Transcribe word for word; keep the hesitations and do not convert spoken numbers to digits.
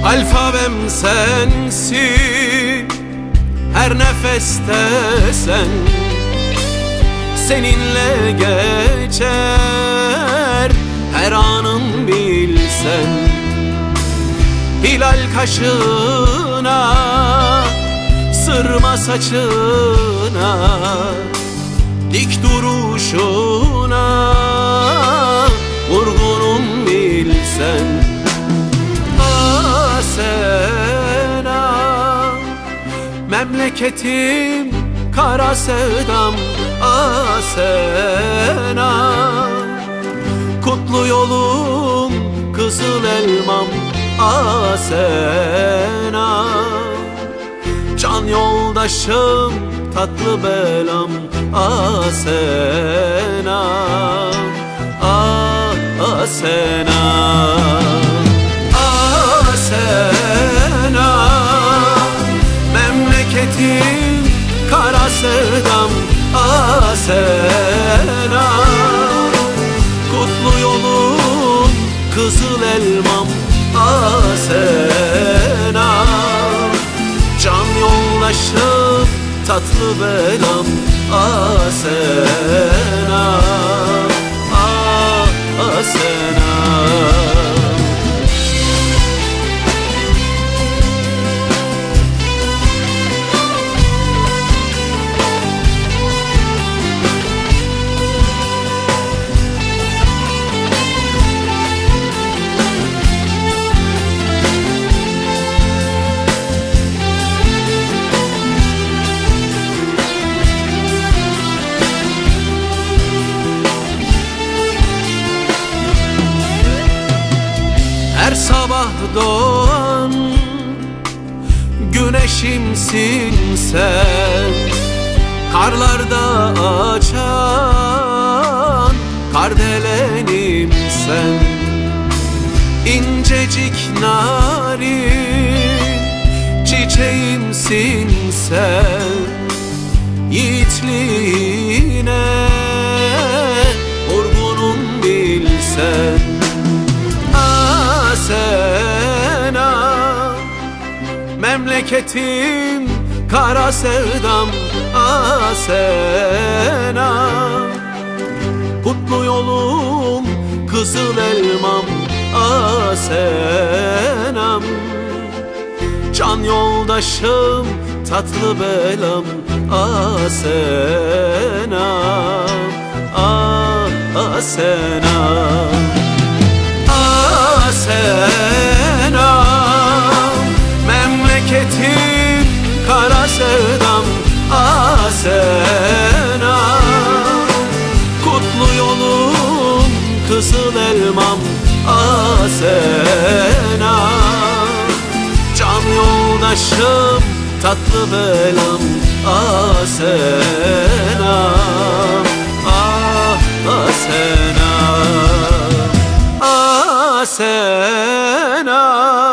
Alfabem sensin, her nefeste sen. Seninle geçer her anın bilsen. Hilal kaşına, sırma saçına, dik duruşuna vurgunum bilsen. Asena, memleketim kara sevdam. Asena, kutlu yolum kızıl elmam. Asena, can yoldaşım tatlı belam. Asena, ah Asena, Asena, memleketim kara sevdam. Asena, kutlu yolum kızıl elmam. Asena, can yoldaşım tatlı belam. Asena, ah Asena. Her sabah doğan güneşimsin sen. Karlarda açan kardelenim sen. İncecik narin çiçeğimsin sen. Yiğitliğine vurgunum bilsen. Asena, memleketim kara sevdam. Asena, kutlu yolum kızıl elmam. Asenam, can yoldaşım tatlı belam. Asena, ah Asena, Asena, memleketim kara sevdam. Asena, kutlu yolum kızıl elmam. Asena, can yoldaşım tatlı belam. Asena, ah Asena, Asena.